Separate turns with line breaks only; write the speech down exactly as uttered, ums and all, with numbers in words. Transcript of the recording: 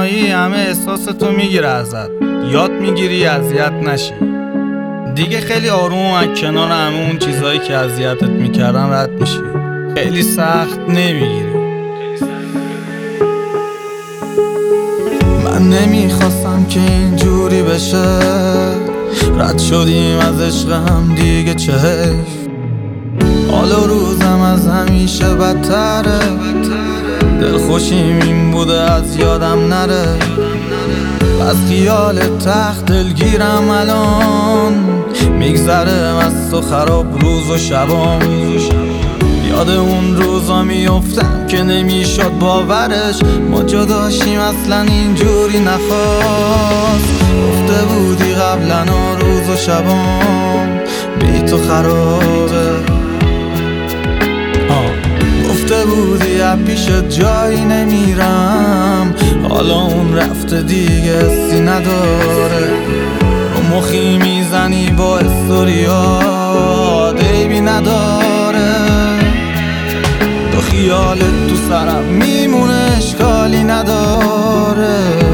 تنهایی همه احساستو میگیره ازت، یاد میگیری اذیت نشی. دیگه خیلی آروم از کنار همه اون چیزایی که اذیتت میکردن رد میشی، خیلی سخت نمیگیری. من نمیخواستم که اینجوری بشه، رد شدیم از عشق هم دیگه چه حیف. حال و روزم از همیشه بدتره، دلخوشیم این بوده از یادم نره. از خیال تخت دلگیرم الان، میگذره از تو خراب روز و شبام. یاد اون روزا میفتم که نمیشد باورش، ما جداشیم اصلا اینجوری نخواست. گفته بودی قبلا روز و شبام بی تو خرابه، گفته بودی از پیشت جایی نمیرم، حالا اون رفته دیگه حسی نداره. رو مخی میزنی با استوریا دیبی نداره، تو خیالت تو سرم میمونه اشکالی نداره.